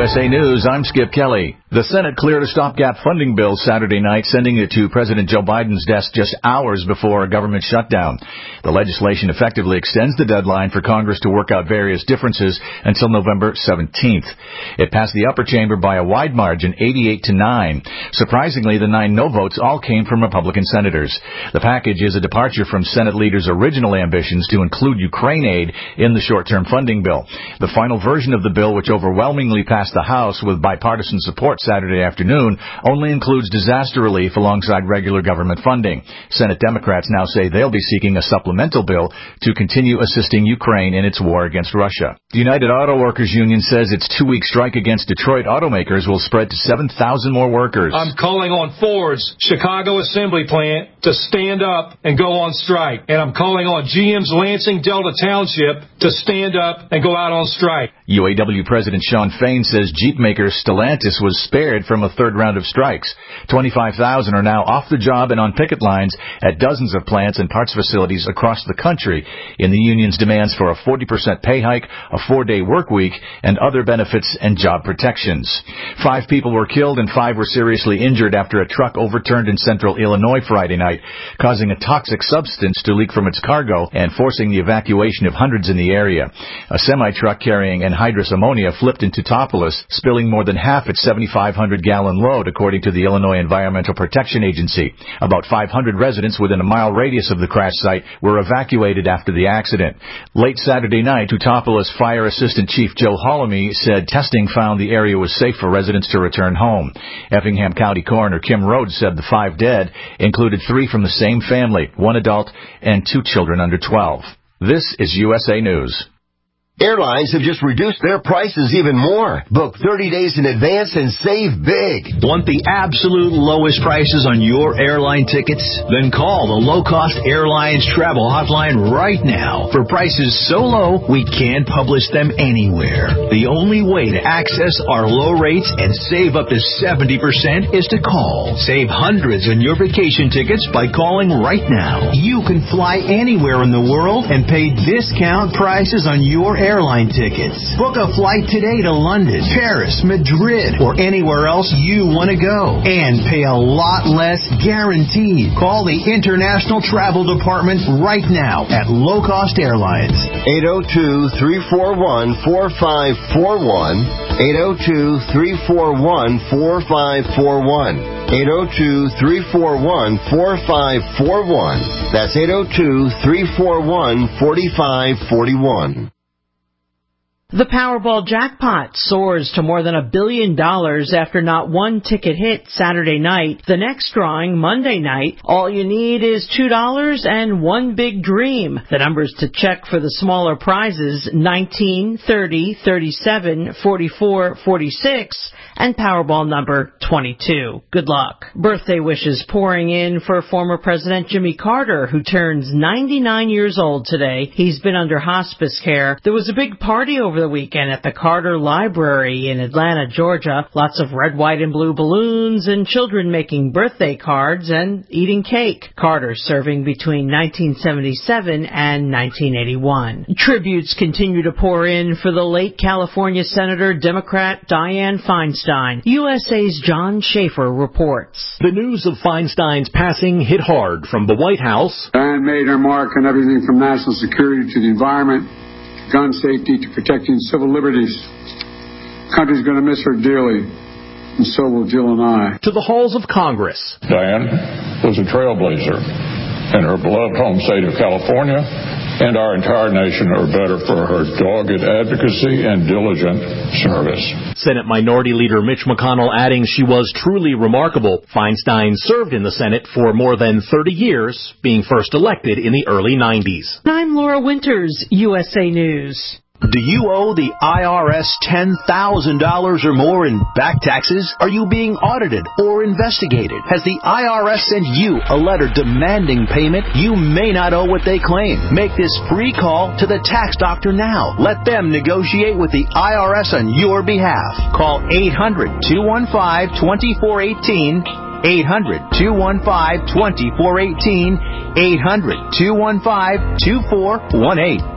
USA News, I'm Skip Kelly. The Senate cleared a stopgap funding bill Saturday night, sending it to President Joe Biden's desk just hours before a government shutdown. The legislation effectively extends the deadline for Congress to work out various differences until November 17th. It passed the upper chamber by a wide margin, 88-9. Surprisingly, the 9 no votes all came from Republican senators. The package is a departure from Senate leaders' original ambitions to include Ukraine aid in the short-term funding bill. The final version of the bill, which overwhelmingly passed the House with bipartisan support Saturday afternoon, only includes disaster relief alongside regular government funding. Senate Democrats now say they'll be seeking a supplemental bill to continue assisting Ukraine in its war against Russia. The United Auto Workers Union says its 2-week strike against Detroit automakers will spread to 7,000 more workers. I'm calling on Ford's Chicago assembly plant to stand up and go on strike. And I'm calling on GM's Lansing Delta Township to stand up and go out on strike. UAW President Shawn Fain says Jeep maker Stellantis was spared from a third round of strikes. 25,000 are now off the job and on picket lines at dozens of plants and parts facilities across the country in the union's demands for a 40% pay hike, a 4-day work week, and other benefits and job protections. 5 people were killed and 5 were seriously injured after a truck overturned in central Illinois Friday night, causing a toxic substance to leak from its cargo and forcing the evacuation of hundreds in the area. A semi-truck carrying anhydrous ammonia flipped into Teutopolis, spilling more than half its 7,500-gallon load, according to the Illinois Environmental Protection Agency. About 500 residents within a mile radius of the crash site were evacuated after the accident. Late Saturday night, Teutopolis Fire Assistant Chief Joe Hollamy said testing found the area was safe for residents to return home. Effingham County Coroner Kim Rhodes said the 5 dead included 3 from the same family, 1 adult and 2 children under 12. This is USA News. Airlines have just reduced their prices even more. Book 30 days in advance and save big. Want the absolute lowest prices on your airline tickets? Then call the Low Cost Airlines Travel Hotline right now. For prices so low, we can't publish them anywhere. The only way to access our low rates and save up to 70% is to call. Save hundreds on your vacation tickets by calling right now. You can fly anywhere in the world and pay discount prices on your airline tickets. Book a flight today to London, Paris, Madrid, or anywhere else you want to go. And pay a lot less guaranteed. Call the International Travel Department right now at Low Cost Airlines. 802-341-4541. 802-341-4541. 802-341-4541. That's 802-341-4541. The Powerball jackpot soars to more than $1 billion after not one ticket hit Saturday night. The next drawing Monday night. All you need is $2 and one big dream. The numbers to check for the smaller prizes: 19, 30, 37, 44, 46, and Powerball number 22. Good luck. Birthday wishes pouring in for former President Jimmy Carter, who turns 99 years old today. He's been under hospice care. There was a big party over the weekend at the Carter Library in Atlanta, Georgia. Lots of red, white, and blue balloons and children making birthday cards and eating cake. Carter serving between 1977 and 1981. Tributes continue to pour in for the late California Senator, Democrat Dianne Feinstein. USA's John Schaefer reports. The news of Feinstein's passing hit hard from the White House. Dianne made her mark on everything from national security to the environment, gun safety to protecting civil liberties. The country's going to miss her dearly, and so will Jill and I. To the halls of Congress. Dianne was a trailblazer in her beloved home state of California, and our entire nation are better for her dogged advocacy and diligent service. Senate Minority Leader Mitch McConnell adding she was truly remarkable. Feinstein served in the Senate for more than 30 years, being first elected in the early 90s. I'm Laura Winters, USA News. Do you owe the IRS $10,000 or more in back taxes? Are you being audited or investigated? Has the IRS sent you a letter demanding payment? You may not owe what they claim. Make this free call to the tax doctor now. Let them negotiate with the IRS on your behalf. Call 800-215-2418. 800-215-2418. 800-215-2418.